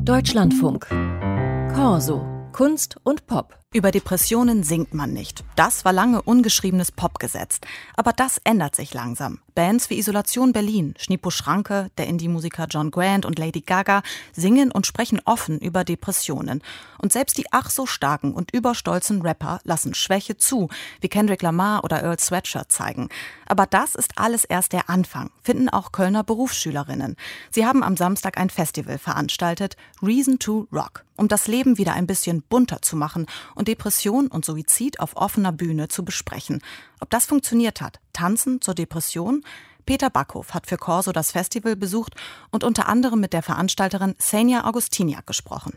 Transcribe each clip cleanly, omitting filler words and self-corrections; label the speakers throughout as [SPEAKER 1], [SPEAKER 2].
[SPEAKER 1] Deutschlandfunk. Corso. Kunst und Pop.
[SPEAKER 2] Über Depressionen singt man nicht. Das war lange ungeschriebenes Popgesetz. Aber das ändert sich langsam. Bands wie Isolation Berlin, Schnipo Schranke, der Indie-Musiker John Grant und Lady Gaga singen und sprechen offen über Depressionen. Und selbst die ach so starken und überstolzen Rapper lassen Schwäche zu, wie Kendrick Lamar oder Earl Sweatshirt zeigen. Aber das ist alles erst der Anfang, finden auch Kölner Berufsschülerinnen. Sie haben am Samstag ein Festival veranstaltet, Reason to Rock, um das Leben wieder ein bisschen bunter zu machen und Depression und Suizid auf offener Bühne zu besprechen. Ob das funktioniert hat, Tanzen zur Depression? Peter Backhof hat für Corso das Festival besucht und unter anderem mit der Veranstalterin Xenia Augustiniak gesprochen.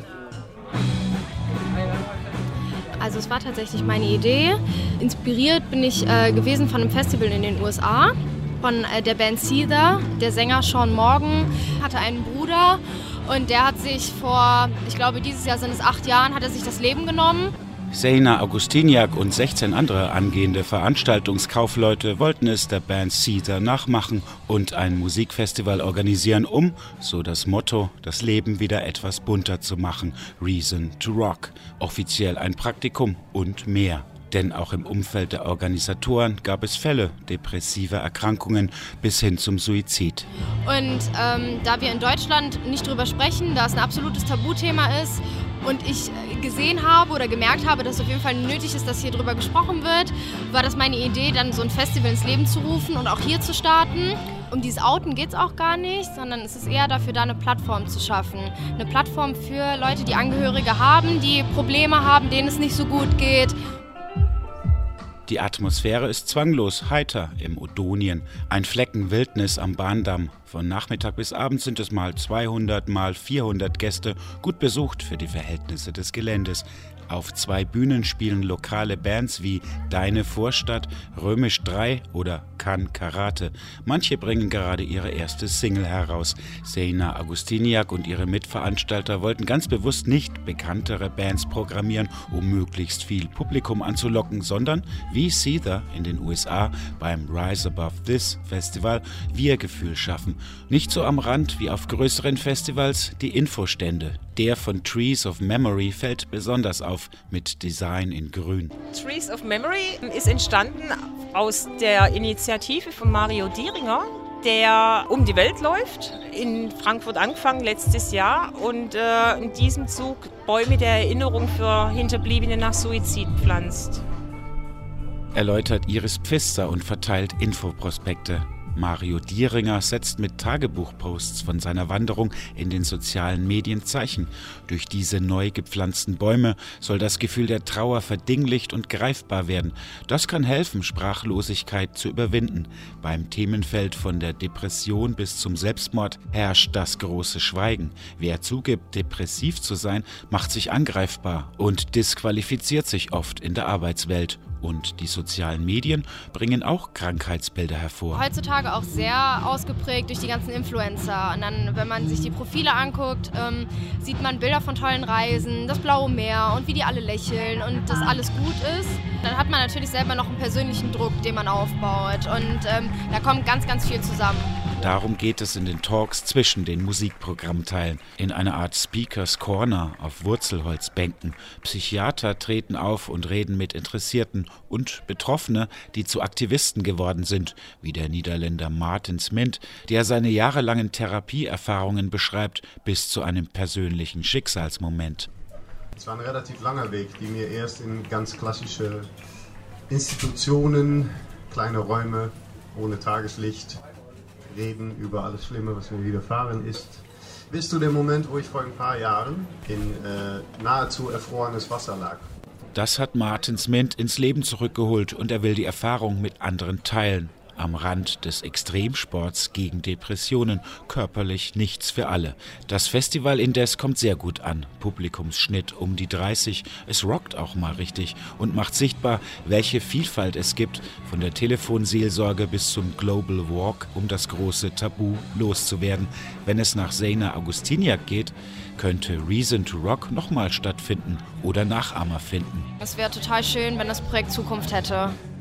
[SPEAKER 3] Also es war tatsächlich meine Idee. Inspiriert bin ich gewesen von einem Festival in den USA, von der Band Seether. Der Sänger Sean Morgan hatte einen Bruder und der hat sich vor, ich glaube dieses Jahr sind es 8 Jahren, hat er sich das Leben genommen.
[SPEAKER 4] Xenia Augustiniak und 16 andere angehende Veranstaltungskaufleute wollten es der Band Seether nachmachen und ein Musikfestival organisieren, um, so das Motto, das Leben wieder etwas bunter zu machen. Reason to Rock. Offiziell ein Praktikum und mehr. Denn auch im Umfeld der Organisatoren gab es Fälle depressiver Erkrankungen bis hin zum Suizid.
[SPEAKER 3] Und da wir in Deutschland nicht drüber sprechen, da es ein absolutes Tabuthema ist und ich gesehen habe oder gemerkt habe, dass es auf jeden Fall nötig ist, dass hier drüber gesprochen wird, war das meine Idee, dann so ein Festival ins Leben zu rufen und auch hier zu starten. Um dieses Outen geht es auch gar nicht, sondern es ist eher dafür da, eine Plattform zu schaffen. Eine Plattform für Leute, die Angehörige haben, die Probleme haben, denen es nicht so gut geht.
[SPEAKER 4] Die Atmosphäre ist zwanglos heiter im Odonien. Ein Flecken Wildnis am Bahndamm. Von Nachmittag bis Abend sind es mal 200, mal 400 Gäste, gut besucht für die Verhältnisse des Geländes. Auf 2 Bühnen spielen lokale Bands wie Deine Vorstadt, Römisch 3 oder Kann Karate. Manche bringen gerade ihre erste Single heraus. Xenia Augustiniak und ihre Mitveranstalter wollten ganz bewusst nicht bekanntere Bands programmieren, um möglichst viel Publikum anzulocken, sondern wie Seether in den USA beim Rise Above This Festival Wir-Gefühl schaffen. Nicht so am Rand wie auf größeren Festivals die Infostände. Der von Trees of Memory fällt besonders auf, mit Design in Grün.
[SPEAKER 5] Trees of Memory ist entstanden aus der Initiative von Mario Dieringer, der um die Welt läuft, in Frankfurt angefangen letztes Jahr und in diesem Zug Bäume der Erinnerung für Hinterbliebene nach Suizid pflanzt.
[SPEAKER 4] Erläutert Iris Pfister und verteilt Infoprospekte. Mario Dieringer setzt mit Tagebuchposts von seiner Wanderung in den sozialen Medien Zeichen. Durch diese neu gepflanzten Bäume soll das Gefühl der Trauer verdinglicht und greifbar werden. Das kann helfen, Sprachlosigkeit zu überwinden. Beim Themenfeld von der Depression bis zum Selbstmord herrscht das große Schweigen. Wer zugibt, depressiv zu sein, macht sich angreifbar und disqualifiziert sich oft in der Arbeitswelt. Und die sozialen Medien bringen auch Krankheitsbilder hervor.
[SPEAKER 3] Heutzutage auch sehr ausgeprägt durch die ganzen Influencer. Und dann, wenn man sich die Profile anguckt, sieht man Bilder von tollen Reisen, das blaue Meer und wie die alle lächeln und dass alles gut ist. Dann hat man natürlich selber noch einen persönlichen Druck, den man aufbaut. Und da kommt ganz, ganz viel zusammen.
[SPEAKER 4] Darum geht es in den Talks zwischen den Musikprogrammteilen. In einer Art Speakers Corner auf Wurzelholzbänken. Psychiater treten auf und reden mit Interessierten und Betroffene, die zu Aktivisten geworden sind, wie der Niederländer Martin Smint, der seine jahrelangen Therapieerfahrungen beschreibt, bis zu einem persönlichen Schicksalsmoment.
[SPEAKER 6] Es war ein relativ langer Weg, die mir erst in ganz klassische Institutionen, kleine Räume ohne Tageslicht, reden über alles Schlimme, was mir widerfahren ist. Bis zu dem Moment, wo ich vor ein paar Jahren in nahezu erfrorenes Wasser lag.
[SPEAKER 4] Das hat Martin Smint ins Leben zurückgeholt und er will die Erfahrung mit anderen teilen. Am Rand des Extremsports gegen Depressionen, körperlich nichts für alle. Das Festival indes kommt sehr gut an. Publikumsschnitt um die 30. Es rockt auch mal richtig und macht sichtbar, welche Vielfalt es gibt, von der Telefonseelsorge bis zum Global Walk, um das große Tabu loszuwerden. Wenn es nach Xenia Augustiniak geht, könnte Reason to Rock nochmal stattfinden oder Nachahmer finden.
[SPEAKER 3] Es wäre total schön, wenn das Projekt Zukunft hätte.